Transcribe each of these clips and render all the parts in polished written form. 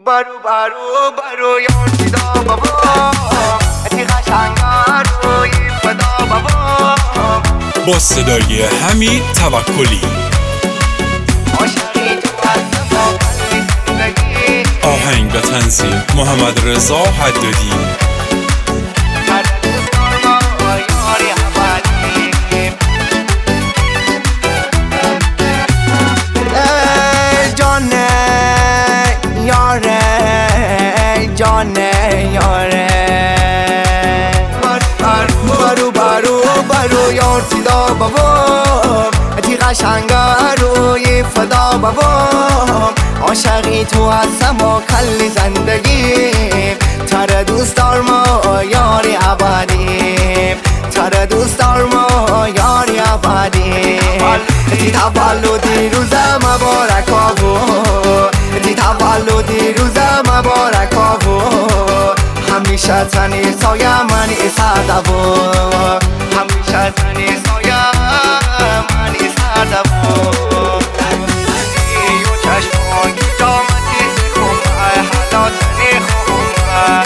برو یار صدا بابا تی قشنگا روی فدا بابا با صدای حمید توکلی عاشقی تو از ما قلبی زندگی آهنگ و تنظیم محمد رضا حدادی هر دوستان ما یاری حبادی جانه یاره جانه یاره برو یار صدا بابا تی قشنگا روی فدا بابا عاشقی تو هستم و کل زندگی تر دوست دار ما یاری ابدی تر دوست دار ما یاری ابدی تی تولدی روز مبارک آبو تی تولدی روز مبارک آبو همیشه تنی سایه منی سردبو همیشه تنی سایه منی سردبو و چشمان کی جامتی سخومه حالا تنی خومه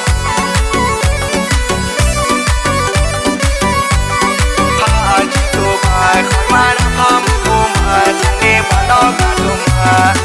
هرچی تو بخوای من هم خومه تنی بالا گردومه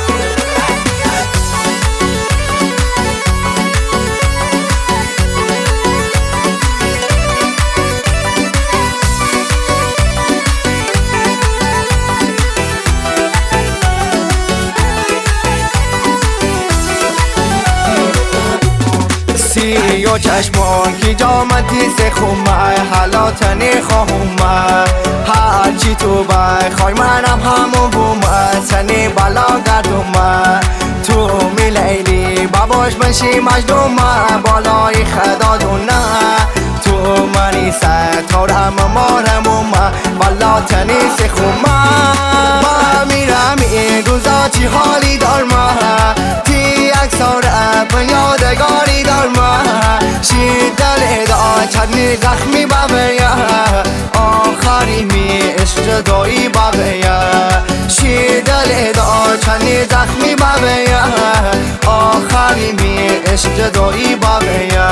و چشمان کی جامتی سخومه حالا تنی خومه هرچی تو بخوای منم همون بومه تنی بالا گردومه تو می لیلی باباش بشی مجنومه بالای خدا دونه تو منی ستارم مارمومه والا تنی سخومه با میرم این روزا چی حالی دارمه تی اکساره به یادگاری دارمه شی دل دا چندی زخمی بابیا آخری می عشق دایی بابیا شی دل دا چندی زخمی بابیا آخری می عشق دایی بابیا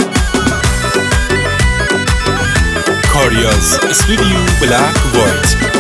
کاریاز استودیو بلک وایت